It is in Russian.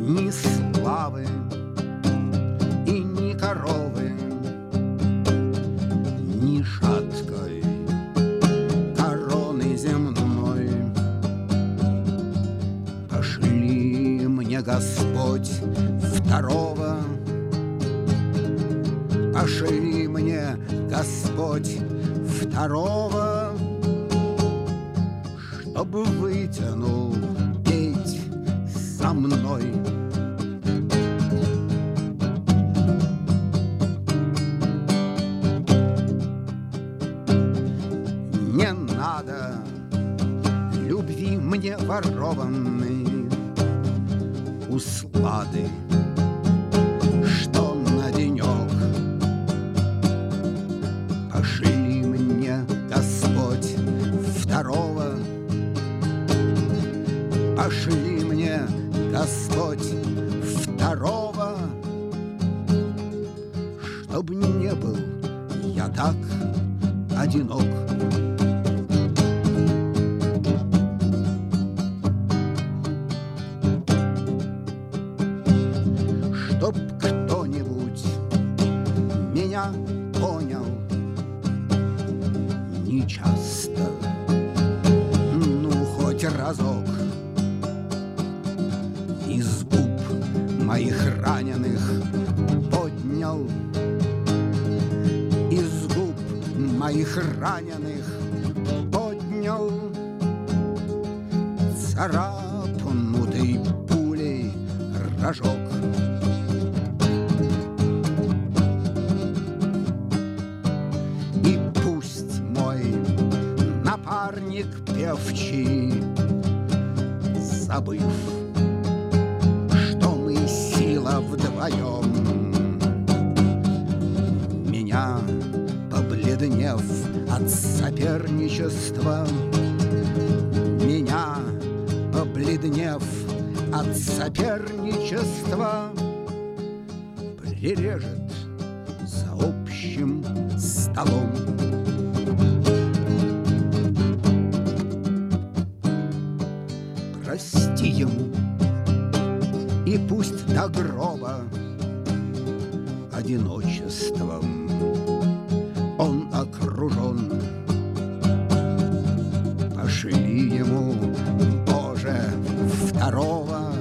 Ни славы и ни коровы, ни шаткой короны земной. Пошли мне, Господь, второго, пошли мне, Господь, второго, чтобы вытянул петь со мной. Не надо любви мне ворованной, услады, что на денек. Пошли мне, Господь, второго, пошли мне, Господь, второго, чтоб не был я так одинок. Чтоб кто-нибудь меня понял не часто, ну хоть разок. Из губ моих раненых поднял, из губ моих раненых поднял царапнутый пулей рожок. И пусть мой напарник певчий, забыв, что мы сила вдвоем, меня, побледнев от соперничества, меня, побледнев от соперничества, прирежет за общим столом. Прости ему, и пусть до гроба одиночеством он окружен. Пошли ему, Боже, второго,